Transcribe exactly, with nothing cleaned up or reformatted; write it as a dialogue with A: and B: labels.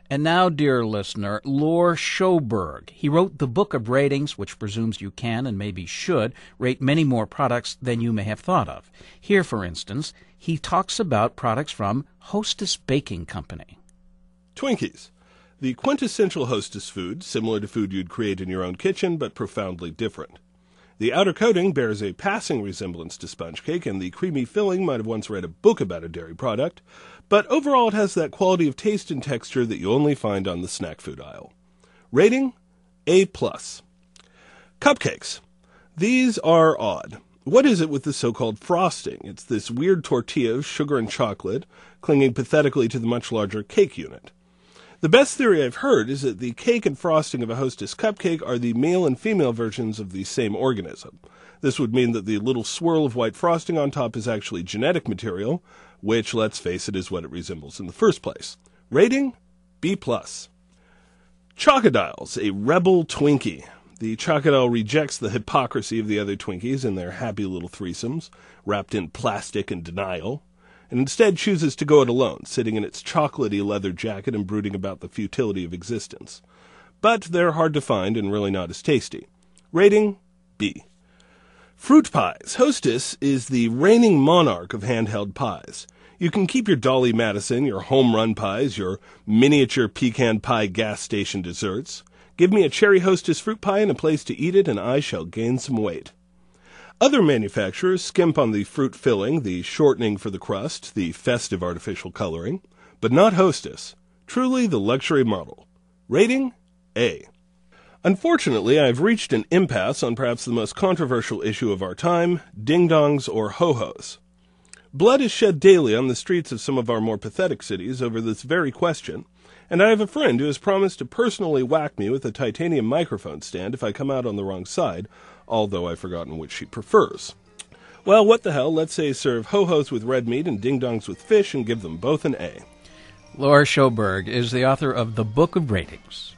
A: And now, dear listener, Lore Schoberg. He wrote the Book of Ratings, which presumes you can and maybe should rate many more products than you may have thought of. Here, for instance, he talks about products from Hostess Baking Company.
B: Twinkies. The quintessential Hostess food, similar to food you'd create in your own kitchen, but profoundly different. The outer coating bears a passing resemblance to sponge cake, and the creamy filling might have once read a book about a dairy product, but overall it has that quality of taste and texture that you only find on the snack food aisle. Rating? A plus. Cupcakes. These are odd. What is it with the so-called frosting? It's this weird tortilla of sugar and chocolate, clinging pathetically to the much larger cake unit. The best theory I've heard is that the cake and frosting of a Hostess cupcake are the male and female versions of the same organism. This would mean that the little swirl of white frosting on top is actually genetic material, which, let's face it, is what it resembles in the first place. Rating? B plus. Chocodiles, a rebel Twinkie. The Chocodile rejects the hypocrisy of the other Twinkies and their happy little threesomes, wrapped in plastic and denial, and instead chooses to go it alone, sitting in its chocolatey leather jacket and brooding about the futility of existence. But they're hard to find and really not as tasty. Rating? B. Fruit pies. Hostess is the reigning monarch of handheld pies. You can keep your Dolly Madison, your home run pies, your miniature pecan pie gas station desserts. Give me a cherry Hostess fruit pie and a place to eat it, and I shall gain some weight. Other manufacturers skimp on the fruit filling, the shortening for the crust, the festive artificial coloring, but not Hostess. Truly the luxury model. Rating? A. Unfortunately, I've reached an impasse on perhaps the most controversial issue of our time, ding-dongs or ho-hos. Blood is shed daily on the streets of some of our more pathetic cities over this very question, and I have a friend who has promised to personally whack me with a titanium microphone stand if I come out on the wrong side, although I've forgotten which she prefers. Well, what the hell, let's say serve ho-hos with red meat and ding-dongs with fish and give them both an A.
A: Lore Schoberg is the author of the Book of Ratings.